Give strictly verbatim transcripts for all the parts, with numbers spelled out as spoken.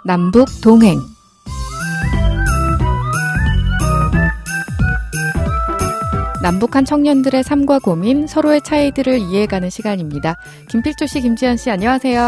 남북 동행. 남북한 청년들의 삶과 고민, 서로의 차이들을 이해해가는 시간입니다. 김필조 씨, 김지연 씨, 안녕하세요.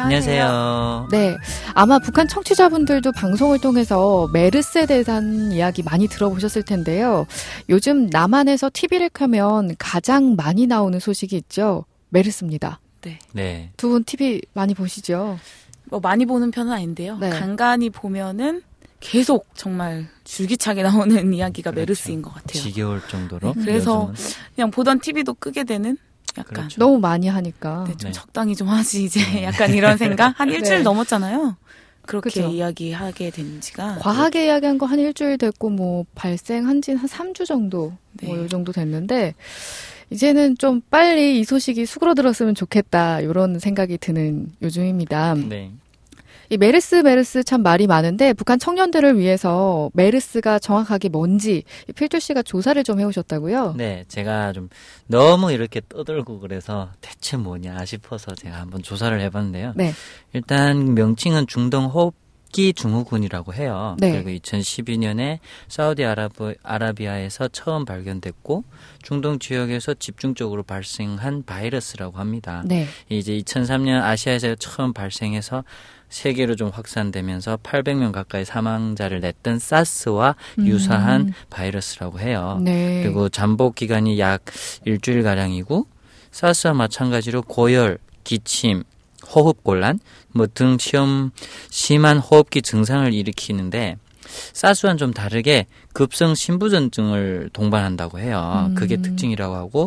안녕하세요. 네, 아마 북한 청취자분들도 방송을 통해서 메르스에 대한 이야기 많이 들어보셨을 텐데요. 요즘 남한에서 티비를 켜면 가장 많이 나오는 소식이 있죠. 메르스입니다. 네. 네. 두 분 티비 많이 보시죠? 뭐 많이 보는 편은 아닌데요. 네. 간간히 보면은 계속 정말 줄기차게 나오는 이야기가 그렇죠. 메르스인 것 같아요. 지겨울 정도로. 네, 그래서 요즘은. 그냥 보던 티비도 끄게 되는 약간 그렇죠. 너무 많이 하니까. 네, 좀 네. 적당히 좀 하지 이제 약간 이런 생각? 한 일주일 네. 넘었잖아요. 그렇게 그쵸. 이야기하게 된 지가. 과하게 이야기한 거 한 일주일 됐고, 뭐, 발생한 지는 한 삼 주 정도, 네. 뭐, 요 정도 됐는데, 이제는 좀 빨리 이 소식이 수그러들었으면 좋겠다, 이런 생각이 드는 요즘입니다. 네. 이 메르스, 메르스 참 말이 많은데, 북한 청년들을 위해서 메르스가 정확하게 뭔지, 필조 씨가 조사를 좀 해오셨다고요? 네, 제가 좀 너무 이렇게 떠들고 그래서 대체 뭐냐 싶어서 제가 한번 조사를 해봤는데요. 네. 일단 명칭은 중동호흡기 증후군이라고 해요. 네. 그리고 이천십이 년에 사우디아라비, 아라비아에서 처음 발견됐고 중동 지역에서 집중적으로 발생한 바이러스라고 합니다. 네. 이제 이천삼 년 아시아에서 처음 발생해서 세계로 좀 확산되면서 팔백 명 가까이 사망자를 냈던 사스와 음. 유사한 바이러스라고 해요. 네. 그리고 잠복 기간이 약 일주일가량이고 사스와 마찬가지로 고열, 기침, 호흡곤란 뭐 등 시험 심한 호흡기 증상을 일으키는데 사스와는 좀 다르게 급성 신부전증을 동반한다고 해요. 음. 그게 특징이라고 하고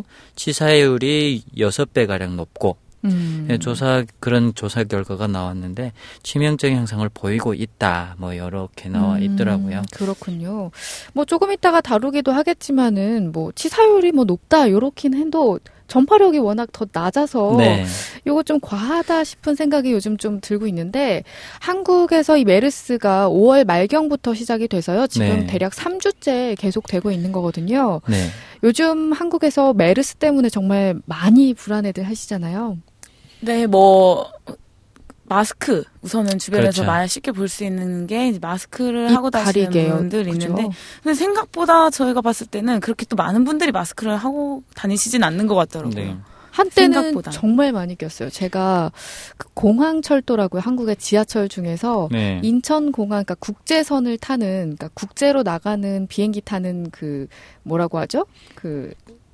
치사율이 여섯 배가량 높고 음. 네, 조사 그런 조사 결과가 나왔는데 치명적인 현상을 보이고 있다. 뭐 이렇게 나와 있더라고요. 음, 그렇군요. 뭐 조금 이따가 다루기도 하겠지만은 뭐 치사율이 뭐 높다 요렇긴 해도 전파력이 워낙 더 낮아서 네. 요거 좀 과하다 싶은 생각이 요즘 좀 들고 있는데 한국에서 이 메르스가 오월 말경부터 시작이 돼서요. 지금 네. 대략 삼 주째 계속되고 있는 거거든요. 네. 요즘 한국에서 메르스 때문에 정말 많이 불안해들 하시잖아요. 네, 뭐 마스크 우선은 주변에서 그렇죠. 많이 쉽게 볼 수 있는 게 이제 마스크를 입 하고 다니는 가리개요. 분들 그죠? 있는데 근데 생각보다 저희가 봤을 때는 그렇게 또 많은 분들이 마스크를 하고 다니시진 않는 것 같더라고요. 네. 한때는 생각보다. 정말 많이 꼈어요. 제가 그 공항철도라고요. 한국의 지하철 중에서 네. 인천공항, 그러니까 국제선을 타는, 그러니까 국제로 나가는 비행기 타는 그 뭐라고 하죠? 그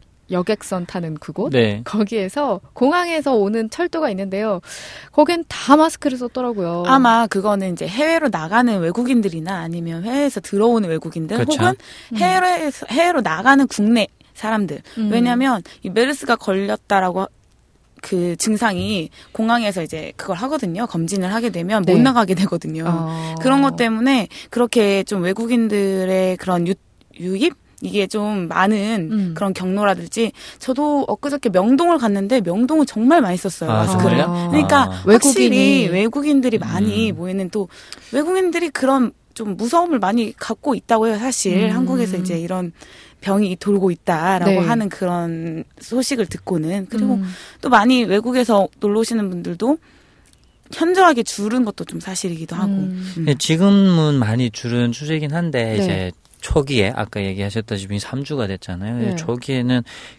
여객선 타는 그곳? 네. 거기에서 공항에서 오는 철도가 있는데요. 거긴 다 마스크를 썼더라고요. 아마 그거는 이제 해외로 나가는 외국인들이나 아니면 해외에서 들어오는 외국인들 그렇죠. 혹은 음. 해외로, 해외로 나가는 국내 사람들. 음. 왜냐면 이 메르스가 걸렸다라고 그 증상이 공항에서 이제 그걸 하거든요. 검진을 하게 되면 네. 못 나가게 되거든요. 어. 그런 것 때문에 그렇게 좀 외국인들의 그런 유, 유입? 이게 좀 많은 음. 그런 경로라든지 저도 엊그저께 명동을 갔는데 명동은 정말 많이 썼어요. 아, 마스크를. 정말요? 그러니까 아. 확실히 외국인이. 외국인들이 많이 음. 모이는 또 외국인들이 그런 좀 무서움을 많이 갖고 있다고 해요. 사실 음. 한국에서 이제 이런 병이 돌고 있다라고 네. 하는 그런 소식을 듣고는 그리고 음. 또 많이 외국에서 놀러 오시는 분들도 현저하게 줄은 것도 좀 사실이기도 하고. 음. 음. 네, 지금은 많이 줄은 추세긴 한데 네. 이제 초기에 아까 얘기하셨다시피 삼 주가 됐잖아요. 네. 초기에는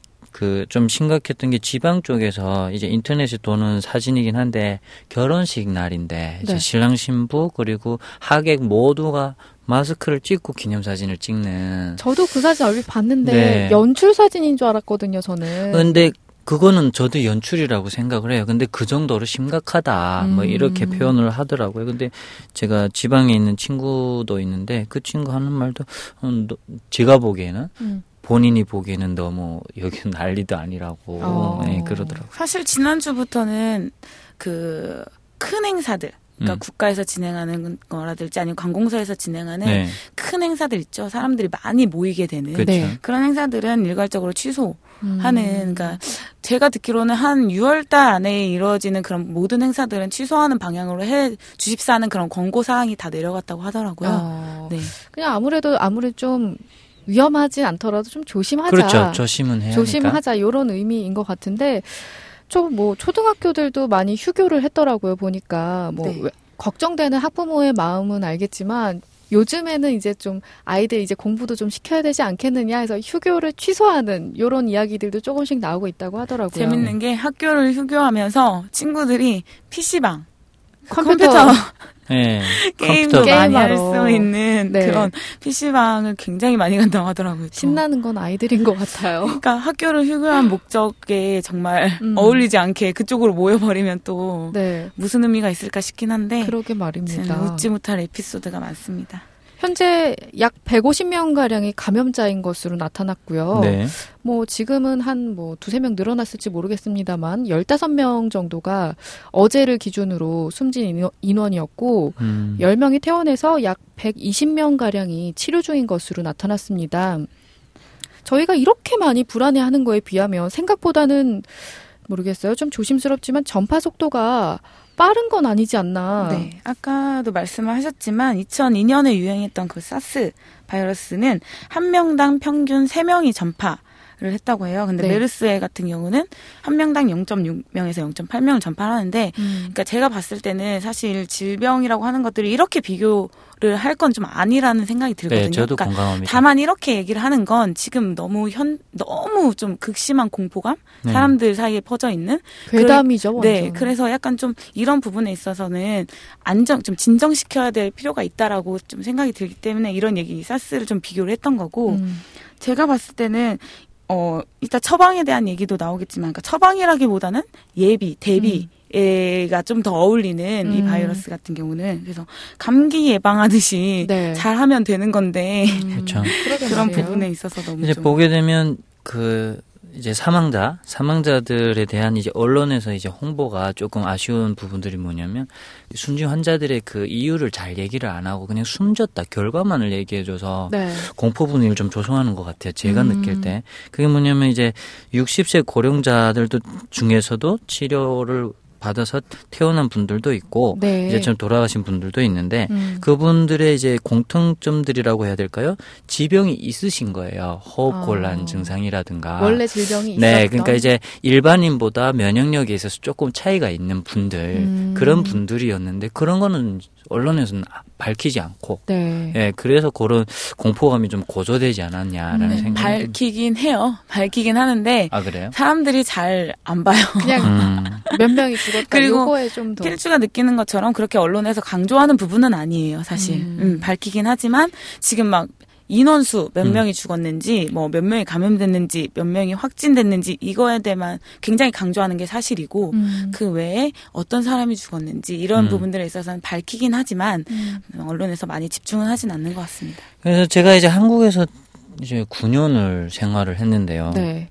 그 좀 심각했던 게 지방 쪽에서 이제 인터넷에 도는 사진이긴 한데 결혼식 날인데 이제 네. 신랑 신부 그리고 하객 모두가 마스크를 찍고 기념사진을 찍는. 저도 그 사진 얼핏 봤는데 네. 연출 사진인 줄 알았거든요, 저는. 근데 그거는 저도 연출이라고 생각을 해요. 근데 그 정도로 심각하다. 뭐 음. 이렇게 표현을 하더라고요. 근데 제가 지방에 있는 친구도 있는데 그 친구 하는 말도 어, 너- 제가 보기에는 음. 본인이 보기에는 너무 여기 난리도 아니라고 어. 네, 그러더라고요. 사실 지난주부터는 그 큰 행사들, 그러니까 음. 국가에서 진행하는 거라든지 아니면 관공서에서 진행하는 네. 큰 행사들 있죠. 사람들이 많이 모이게 되는 그렇죠. 네. 그런 행사들은 일괄적으로 취소하는. 음. 그러니까 제가 듣기로는 한 유월 달 안에 이루어지는 그런 모든 행사들은 취소하는 방향으로 해 주십사는 그런 권고 사항이 다 내려갔다고 하더라고요. 어, 네. 그냥 아무래도 아무리 좀 위험하지 않더라도 좀 조심하자. 그렇죠. 조심은 해야 하니까. 조심하자 이런 의미인 것 같은데 좀 뭐 초등학교들도 많이 휴교를 했더라고요. 보니까 뭐 네. 외- 걱정되는 학부모의 마음은 알겠지만 요즘에는 이제 좀 아이들 이제 공부도 좀 시켜야 되지 않겠느냐 해서 휴교를 취소하는 이런 이야기들도 조금씩 나오고 있다고 하더라고요. 재밌는 게 학교를 휴교하면서 친구들이 피시방, 컴퓨터, 컴퓨터 네, 게임도 컴퓨터. 많이 할 게임하러. 수 있는 네. 그런 피시방을 굉장히 많이 간다고 하더라고요. 또. 신나는 건 아이들인 것 같아요. 그러니까 학교를 휴교한 목적에 정말 음. 어울리지 않게 그쪽으로 모여버리면 또 네, 무슨 의미가 있을까 싶긴 한데 그러게 말입니다. 웃지 못할 에피소드가 많습니다. 현재 약 백오십 명 가량이 감염자인 것으로 나타났고요. 네. 뭐 지금은 한 뭐 두세 명 늘어났을지 모르겠습니다만 열다섯 명 정도가 어제를 기준으로 숨진 인원- 인원이었고 음. 열 명이 퇴원해서 약 백이십 명 가량이 치료 중인 것으로 나타났습니다. 저희가 이렇게 많이 불안해하는 거에 비하면 생각보다는 모르겠어요. 좀 조심스럽지만 전파 속도가 빠른 건 아니지 않나. 네, 아까도 말씀을 하셨지만 이천이 년에 유행했던 그 사스 바이러스는 한 명당 평균 세 명이 전파를 했다고 해요. 근데 네. 메르스 같은 경우는 한 명당 영 점 육 명에서 영 점 팔 명을 전파하는데 음. 그러니까 제가 봤을 때는 사실 질병이라고 하는 것들이 이렇게 비교를 할 건 좀 아니라는 생각이 들거든요. 네, 저도 그러니까 공감합니다. 다만 이렇게 얘기를 하는 건 지금 너무 현 너무 좀 극심한 공포감 네. 사람들 사이에 퍼져 있는 괴담이죠, 완전. 네, 그래서 약간 좀 이런 부분에 있어서는 안정, 좀 진정시켜야 될 필요가 있다라고 좀 생각이 들기 때문에 이런 얘기, 사스를 좀 비교를 했던 거고, 음. 제가 봤을 때는, 어, 이따 처방에 대한 얘기도 나오겠지만, 그러니까 처방이라기보다는 예비, 대비, 가 좀 더 어울리는 이 음. 바이러스 같은 경우는 그래서 감기 예방하듯이 네. 잘하면 되는 건데 음, 그렇죠. 그러게 그런 말이에요. 부분에 있어서 너무 이제 좀 보게 되면 그 이제 사망자, 사망자들에 대한 이제 언론에서 이제 홍보가 조금 아쉬운 부분들이 뭐냐면 숨진 환자들의 그 이유를 잘 얘기를 안 하고 그냥 숨졌다 결과만을 얘기해줘서 네. 공포 분위기를 좀 조성하는 것 같아요. 제가 음. 느낄 때 그게 뭐냐면 이제 육십 세 고령자들도 중에서도 치료를 받아서 퇴원한 분들도 있고 네. 이제 좀 돌아가신 분들도 있는데 음. 그분들의 이제 공통점들이라고 해야 될까요? 지병이 있으신 거예요. 호흡곤란 아. 증상이라든가. 원래 질병이 있었던. 네, 그러니까 이제 일반인보다 면역력에 있어서 조금 차이가 있는 분들 음. 그런 분들이었는데 그런 거는 언론에서는 밝히지 않고 네. 예, 그래서 그런 공포감이 좀 고조되지 않았냐라는 네, 생각이 밝히긴 해요. 밝히긴 하는데 아 그래요? 사람들이 잘 안 봐요. 그냥 음. 몇 명이 죽었다. 그리고 요거에 좀 더. 필주가 느끼는 것처럼 그렇게 언론에서 강조하는 부분은 아니에요, 사실. 음. 음, 밝히긴 하지만 지금 막 인원수 몇 음. 명이 죽었는지, 뭐 몇 명이 감염됐는지, 몇 명이 확진됐는지 이거에 대해만 굉장히 강조하는 게 사실이고 음. 그 외에 어떤 사람이 죽었는지 이런 음. 부분들에 있어서는 밝히긴 하지만 음. 언론에서 많이 집중은 하진 않는 것 같습니다. 그래서 제가 이제 한국에서 이제 구 년을 생활을 했는데요. 네.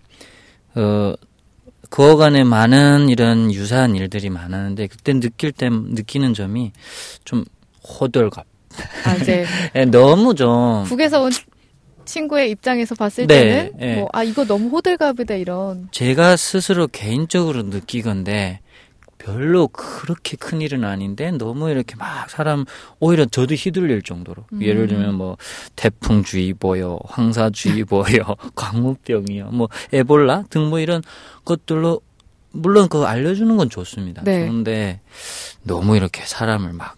어, 그어간에 많은 이런 유사한 일들이 많았는데 그때 느낄 때 느끼는 점이 좀 호들갑. 아, 이제 예, 너무 좀 국에서 온 친구의 입장에서 봤을 네, 때는 네. 뭐, 아, 이거 너무 호들갑이다 이런. 제가 스스로 개인적으로 느끼건데 별로 그렇게 큰 일은 아닌데 너무 이렇게 막 사람 오히려 저도 휘둘릴 정도로 음. 예를 들면 뭐 태풍주의보요, 황사주의보요, 광우병이요, 뭐 에볼라 등 뭐 이런 것들로 물론 그거 알려주는 건 좋습니다. 네. 그런데 너무 이렇게 사람을 막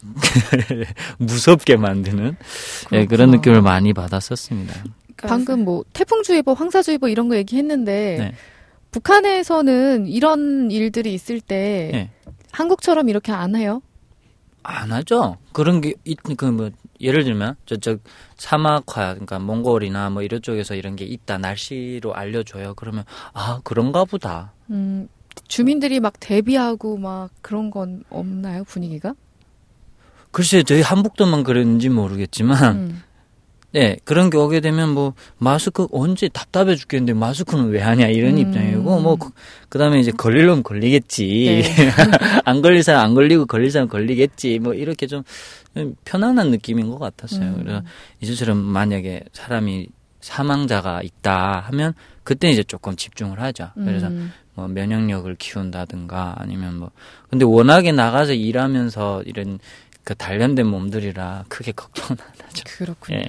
무섭게 만드는 예, 그런 그렇구나. 느낌을 많이 받았었습니다. 방금 뭐 태풍주의보, 황사주의보 이런 거 얘기했는데 네. 북한에서는 이런 일들이 있을 때 네. 한국처럼 이렇게 안 해요? 안 하죠. 그런 게, 그, 뭐, 예를 들면, 저쪽 사막화, 그러니까 몽골이나 뭐 이런 쪽에서 이런 게 있다, 날씨로 알려줘요. 그러면, 아, 그런가 보다. 음, 주민들이 막 대비하고 막 그런 건 없나요, 분위기가? 글쎄요, 저희 한북도만 그랬는지 모르겠지만, 음. 네, 그런 게 오게 되면 뭐, 마스크 언제 답답해 죽겠는데 마스크는 왜 하냐, 이런 음. 입장이고, 뭐, 그, 그 다음에 이제 걸리려면 걸리겠지. 네. 안 걸릴 사람 안 걸리고 걸릴 사람 걸리겠지. 뭐, 이렇게 좀 편안한 느낌인 것 같았어요. 음. 그래서 이제처럼 만약에 사람이 사망자가 있다 하면, 그때 이제 조금 집중을 하죠. 그래서 음. 뭐 면역력을 키운다든가 아니면 뭐, 근데 워낙에 나가서 일하면서 이런 그 단련된 몸들이라 크게 걱정은 안 하죠. 그렇군요. 예.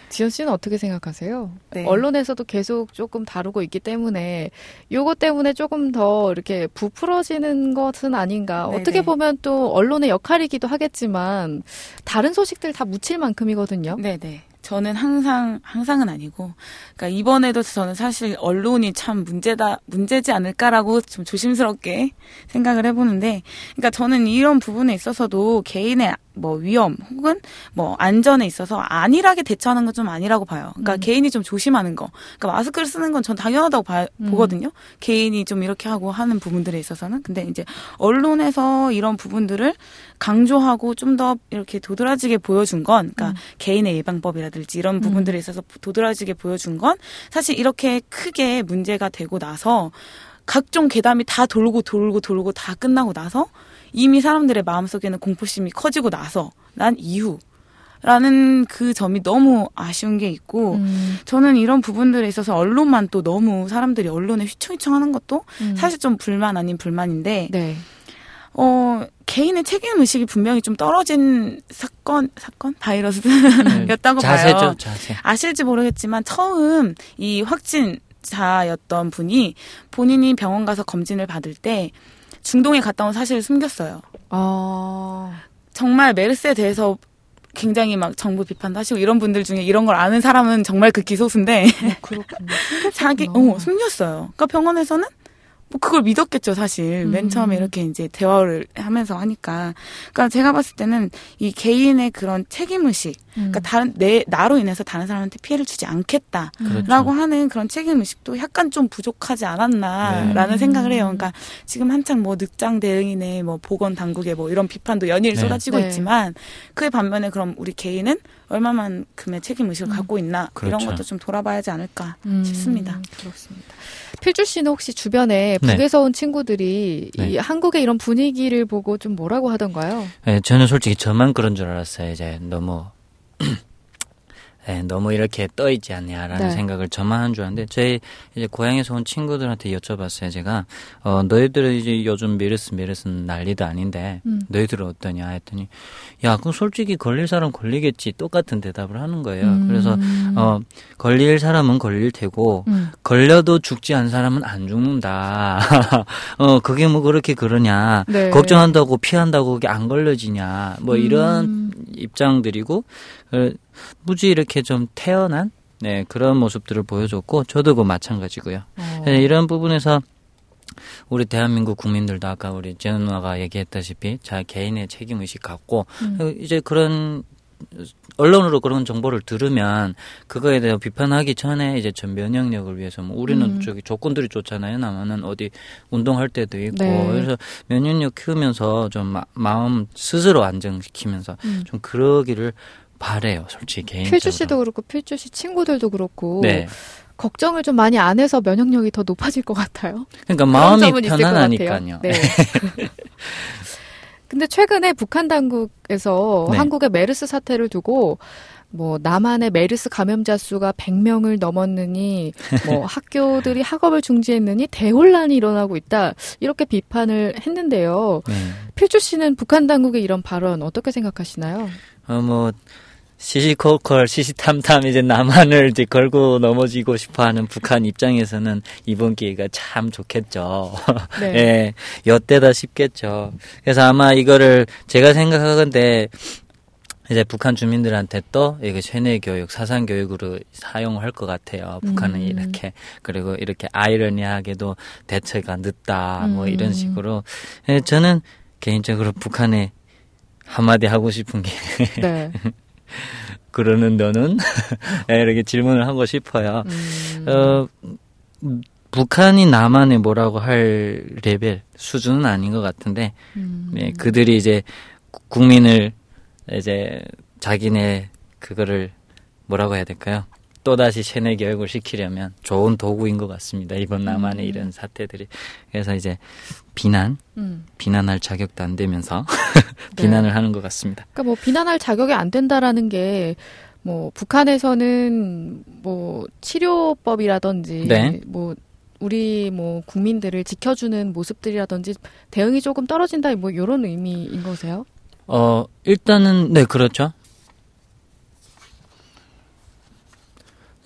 지연 씨는 어떻게 생각하세요? 네. 언론에서도 계속 조금 다루고 있기 때문에 요거 때문에 조금 더 이렇게 부풀어지는 것은 아닌가. 네네. 어떻게 보면 또 언론의 역할이기도 하겠지만 다른 소식들 다 묻힐 만큼이거든요. 네네. 저는 항상, 항상은 아니고, 그러니까 이번에도 저는 사실 언론이 참 문제다, 문제지 않을까라고 좀 조심스럽게 생각을 해보는데, 그러니까 저는 이런 부분에 있어서도 개인의 뭐 위험 혹은 뭐 안전에 있어서 안일하게 대처하는 건 좀 아니라고 봐요. 그러니까 음. 개인이 좀 조심하는 거. 그러니까 마스크를 쓰는 건 전 당연하다고 봐, 음. 보거든요. 개인이 좀 이렇게 하고 하는 부분들에 있어서는. 근데 이제 언론에서 이런 부분들을 강조하고 좀 더 이렇게 도드라지게 보여준 건, 그러니까 음. 개인의 예방법이라든지 이런 부분들에 있어서 도드라지게 보여준 건 사실 이렇게 크게 문제가 되고 나서 각종 괴담이 다 돌고 돌고 돌고 다 끝나고 나서 이미 사람들의 마음속에는 공포심이 커지고 나서 난 이후 라는 그 점이 너무 아쉬운 게 있고 음. 저는 이런 부분들에 있어서 언론만 또 너무 사람들이 언론에 휘청휘청하는 것도 음. 사실 좀 불만 아닌 불만인데 네. 어 개인의 책임 의식이 분명히 좀 떨어진 사건 사건 바이러스였다고 자세죠, 봐요. 자세. 아실지 모르겠지만 처음 이 확진자였던 분이 본인이 병원 가서 검진을 받을 때 중동에 갔다 온 사실을 숨겼어요. 아. 정말 메르스에 대해서 굉장히 막 정부 비판도 하시고 이런 분들 중에 이런 걸 아는 사람은 정말 그 기소수인데 어, 그렇군요. 자기 어, 숨겼어요. 그러니까 병원에서는 뭐 그걸 믿었겠죠, 사실. 음. 맨 처음에 이렇게 이제 대화를 하면서 하니까. 그러니까 제가 봤을 때는 이 개인의 그런 책임의식, 음. 그러니까 다른, 내, 나로 인해서 다른 사람한테 피해를 주지 않겠다. 그렇죠. 라고 하는 그런 책임의식도 약간 좀 부족하지 않았나라는 네. 생각을 해요. 그러니까 지금 한창 뭐 늑장 대응이네, 뭐 보건당국에 뭐 이런 비판도 연일 네. 쏟아지고 네. 있지만 그에 반면에 그럼 우리 개인은 얼마만큼의 책임의식을 음. 갖고 있나 그렇죠. 이런 것도 좀 돌아봐야 하지 않을까 음, 싶습니다. 그렇습니다. 필주 씨는 혹시 주변에 네. 북에서 온 친구들이 네. 이 한국의 이런 분위기를 보고 좀 뭐라고 하던가요? 네, 저는 솔직히 저만 그런 줄 알았어요. 이제 너무 네, 너무 이렇게 떠 있지 않냐라는 네. 생각을 저만 한 줄 알았는데 저희 이제 고향에서 온 친구들한테 여쭤봤어요. 제가 어 너희들은 이제 요즘 메르스 메르스 난리도 아닌데 음. 너희들은 어떠냐 했더니 야 그럼 솔직히 걸릴 사람 걸리겠지 똑같은 대답을 하는 거예요. 음. 그래서 어 걸릴 사람은 걸릴 테고 음. 걸려도 죽지 않은 사람은 안 죽는다. 어 그게 뭐 그렇게 그러냐. 네. 걱정한다고 피한다고 그게 안 걸려지냐. 뭐 이런 음. 입장들이고 어, 무지 이렇게 좀 태어난 네, 그런 모습들을 보여줬고 저도 그 마찬가지고요. 어. 네, 이런 부분에서 우리 대한민국 국민들도 아까 우리 지연 누나가 얘기했다시피 자 개인의 책임의식 갖고 음. 이제 그런 언론으로 그런 정보를 들으면 그거에 대해 비판하기 전에 이제 전 면역력을 위해서 뭐 우리는 음. 저기 조건들이 좋잖아요. 남한은 어디 운동할 때도 있고 네. 그래서 면역력 키우면서 좀 마, 마음 스스로 안정시키면서 음. 좀 그러기를 바래요. 솔직히 개인적으로. 필주 씨도 그렇고 필주 씨 친구들도 그렇고 네. 걱정을 좀 많이 안 해서 면역력이 더 높아질 것 같아요. 그러니까 그런 마음이 점은 있을 것 편안하니까요. 같아요. 네. 근데 최근에 북한 당국에서 네. 한국의 메르스 사태를 두고 뭐 남한의 메르스 감염자 수가 백 명을 넘었느니 뭐 학교들이 학업을 중지했느니 대혼란이 일어나고 있다 이렇게 비판을 했는데요. 네. 필주 씨는 북한 당국의 이런 발언 어떻게 생각하시나요? 어, 뭐, 시시콜콜, 시시탐탐 이제 남한을 이제 걸고 넘어지고 싶어 하는 북한 입장에서는 이번 기회가 참 좋겠죠. 네. 예, 엿대다 싶겠죠. 그래서 아마 이거를 제가 생각하건데 이제 북한 주민들한테 또 이게 세뇌 교육, 사상 교육으로 사용할 것 같아요. 북한은 음. 이렇게 그리고 이렇게 아이러니하게도 대처가 늦다 뭐 음. 이런 식으로 예, 저는 개인적으로 북한에 한마디 하고 싶은 게 네. 그러는 너는 예, 이렇게 질문을 하고 싶어요. 음. 어, 북한이 남한에 뭐라고 할 레벨 수준은 아닌 것 같은데 음. 네, 그들이 이제 국민을 이제 자기네 그거를 뭐라고 해야 될까요? 또다시 세뇌 교육을 시키려면 좋은 도구인 것 같습니다. 이번 남한의 음. 이런 사태들이. 그래서 이제 비난, 음. 비난할 자격도 안 되면서 네. 비난을 하는 것 같습니다. 그러니까 뭐 비난할 자격이 안 된다라는 게 뭐 북한에서는 뭐 치료법이라든지 네. 뭐 우리 뭐 국민들을 지켜주는 모습들이라든지 대응이 조금 떨어진다 뭐 이런 의미인 거세요? 어, 일단은 네, 그렇죠.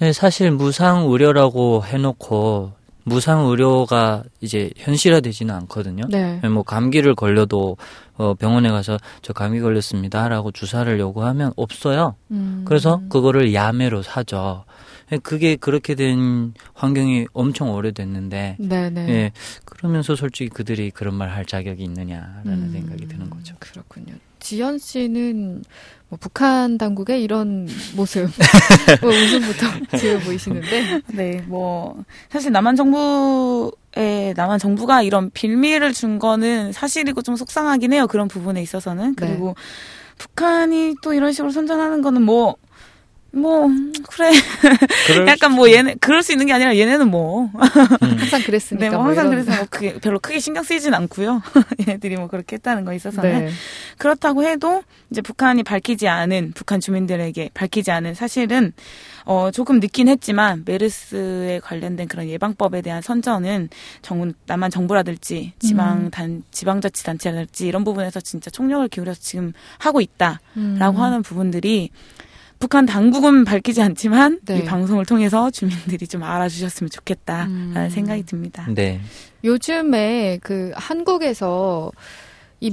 네, 사실 무상 의료라고 해놓고 무상 의료가 이제 현실화되지는 않거든요. 네. 뭐 감기를 걸려도 어 병원에 가서 저 감기 걸렸습니다라고 주사를 요구하면 없어요. 음. 그래서 그거를 야매로 사죠. 그게 그렇게 된 환경이 엄청 오래됐는데, 네네. 예, 그러면서 솔직히 그들이 그런 말 할 자격이 있느냐라는 음, 생각이 드는 거죠. 그렇군요. 지연 씨는 뭐 북한 당국의 이런 모습, 뭐 웃음부터 지어 보이시는데, 네, 뭐 사실 남한 정부에 남한 정부가 이런 빌미를 준 거는 사실이고 좀 속상하긴 해요. 그런 부분에 있어서는. 그리고 네. 북한이 또 이런 식으로 선전하는 거는 뭐. 뭐 그래 그럴 약간 뭐 얘네 그럴 수 있는 게 아니라 얘네는 뭐 음. 항상 그랬으니까. 네, 뭐 뭐 항상 이런. 그래서 뭐 그게 별로 크게 신경 쓰이진 않고요. 얘네들이 뭐 그렇게 했다는 거 있어서는. 네. 그렇다고 해도 이제 북한이 밝히지 않은 북한 주민들에게 밝히지 않은 사실은 어 조금 늦긴 했지만 메르스에 관련된 그런 예방법에 대한 선전은 정부 남한 정부라든지 지방 단 지방자치단체라든지 이런 부분에서 진짜 총력을 기울여서 지금 하고 있다라고 음. 하는 부분들이 북한 당국은 밝히지 않지만 네. 이 방송을 통해서 주민들이 좀 알아주셨으면 좋겠다라는 음. 생각이 듭니다. 네. 요즘에 그 한국에서 이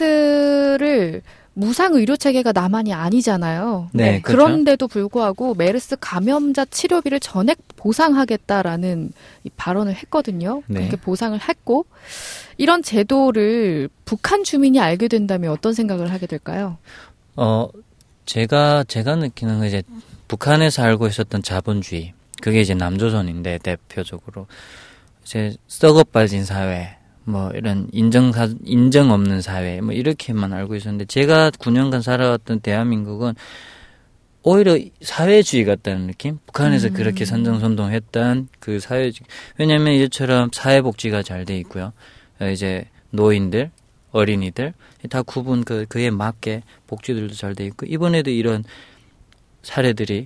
메르스를 무상 의료 체계가 남한이 아니잖아요. 네, 그렇죠. 그런데도 불구하고 메르스 감염자 치료비를 전액 보상하겠다라는 이 발언을 했거든요. 네. 그렇게 보상을 했고 이런 제도를 북한 주민이 알게 된다면 어떤 생각을 하게 될까요? 어, 제가, 제가 느끼는 건 이제 북한에서 알고 있었던 자본주의. 그게 이제 남조선인데, 대표적으로. 이제 썩어 빠진 사회, 뭐 이런 인정, 인정 없는 사회, 뭐 이렇게만 알고 있었는데, 제가 구 년간 살아왔던 대한민국은 오히려 사회주의 같다는 느낌? 북한에서 음. 그렇게 선정선동했던 그 사회주의. 왜냐면 이처럼 사회복지가 잘 돼 있고요. 이제 노인들, 어린이들 다 구분 그 그에 맞게 복지들도 잘 돼 있고 이번에도 이런 사례들이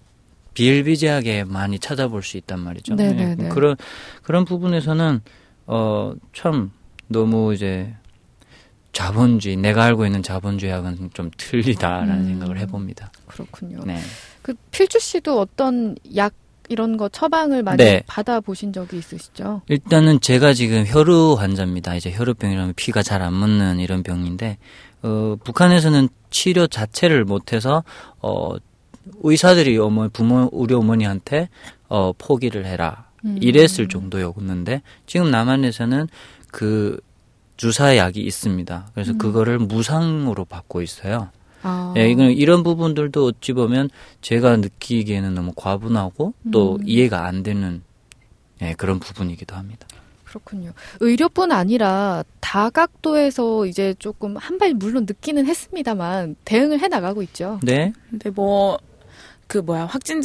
비일비재하게 많이 찾아볼 수 있단 말이죠. 네네네. 네, 그런 그런 부분에서는 어 참 너무 이제 자본주의 내가 알고 있는 자본주의하고는 좀 틀리다라는 음. 생각을 해봅니다. 그렇군요. 네. 그 필주 씨도 어떤 약 이런 거 처방을 많이 네. 받아보신 적이 있으시죠? 일단은 제가 지금 혈우 환자입니다. 이제 혈우병이라면 피가 잘 안 묻는 이런 병인데, 어, 북한에서는 치료 자체를 못해서, 어, 의사들이 어머, 부모, 우리 어머니한테, 어, 포기를 해라. 음. 이랬을 정도였는데, 지금 남한에서는 그 주사약이 있습니다. 그래서 음. 그거를 무상으로 받고 있어요. 아. 예, 이건 이런 부분들도 어찌 보면 제가 느끼기에는 너무 과분하고 또 음. 이해가 안 되는 예, 그런 부분이기도 합니다. 그렇군요. 의료뿐 아니라 다각도에서 이제 조금 한 발 물론 늦기는 했습니다만 대응을 해 나가고 있죠. 네. 근데 뭐 그 뭐야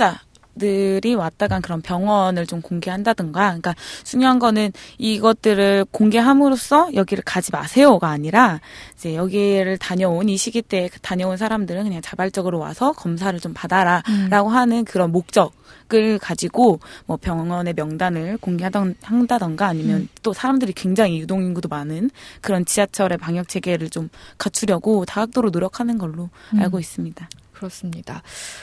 확진자들이 왔다 간 그런 병원을 좀 공개한다든가, 그러니까 중요한 거는 이것들을 공개함으로써 여기를 가지 마세요가 아니라 이제 여기를 다녀온 이 시기 때 다녀온 사람들은 그냥 자발적으로 와서 검사를 좀 받아라라고 음. 하는 그런 목적을 가지고 뭐 병원의 명단을 공개한다던가 아니면 음. 또 사람들이 굉장히 유동인구도 많은 그런 지하철의 방역 체계를 좀 갖추려고 다각도로 노력하는 걸로 음. 알고 있습니다. 그렇습니다.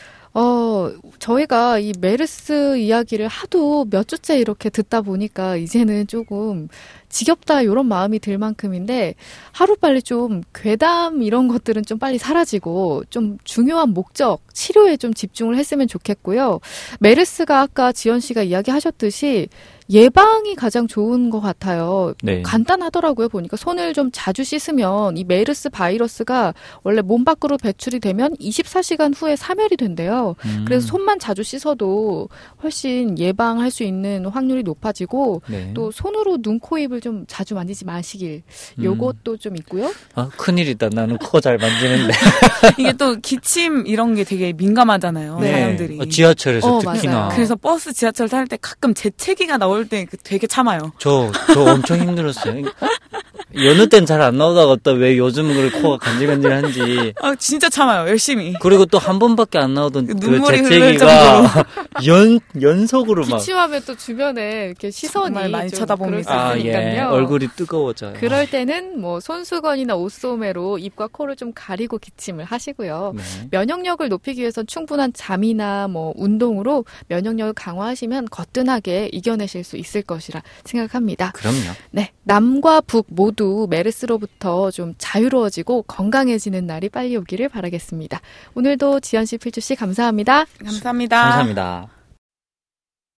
어, 저희가 이 메르스 이야기를 하도 몇 주째 이렇게 듣다 보니까 이제는 조금 지겹다 이런 마음이 들 만큼인데 하루빨리 좀 괴담 이런 것들은 좀 빨리 사라지고 좀 중요한 목적, 치료에 좀 집중을 했으면 좋겠고요. 메르스가 아까 지연 씨가 이야기하셨듯이 예방이 가장 좋은 것 같아요. 네. 간단하더라고요. 보니까 손을 좀 자주 씻으면 이 메르스 바이러스가 원래 몸 밖으로 배출이 되면 이십사 시간 후에 사멸이 된대요. 음. 그래서 손만 자주 씻어도 훨씬 예방할 수 있는 확률이 높아지고 네. 또 손으로 눈, 코, 입을 좀 자주 만지지 마시길. 음. 요것도 좀 있고요. 아, 큰일이다. 나는 코 잘 만지는데. 이게 또 기침 이런 게 되게 민감하잖아요. 네. 사람들이. 어, 지하철에서 어, 특히나. 맞아요. 그래서 버스, 지하철 탈 때 가끔 재채기가 나올 때 되게 참아요. 저, 저 엄청 힘들었어요. 여느 땐 잘 안 나오다가 또 왜 요즘은 그렇게 코가 간질간질한지. 아, 진짜 참아요. 열심히. 그리고 또 한 번밖에 안 나오던 그 눈물이 흘릴 재채기가 연 연속으로 막. 기침하면 또 주변에 이렇게 시선이 정말 많이 좀 쳐다봅니다. 그럴 수 아, 예. 있으니까요. 얼굴이 뜨거워져요. 그럴 때는 뭐 손수건이나 옷소매로 입과 코를 좀 가리고 기침을 하시고요. 네. 면역력을 높이기 위해서 충분한 잠이나 뭐 운동으로 면역력을 강화하시면 거뜬하게 이겨내실 수 있을 것이라 생각합니다. 그럼요. 네, 남과 북 모두 메르스로부터 좀 자유로워지고 건강해지는 날이 빨리 오기를 바라겠습니다. 오늘도 지연 씨, 필주 씨 감사합니다. 감사합니다. 감사합니다.